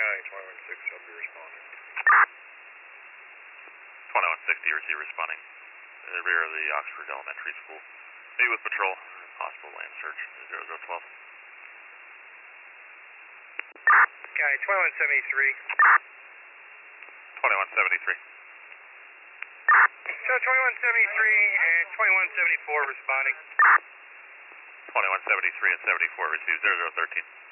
County, 2160, I'll be responding. 2160, receive responding. In the rear of the Oxford Elementary School. Meet with patrol. Possible land search. 0012. County, 2173. 2173. So 2173 and 2174 responding. 2173 and 74, receive 0013.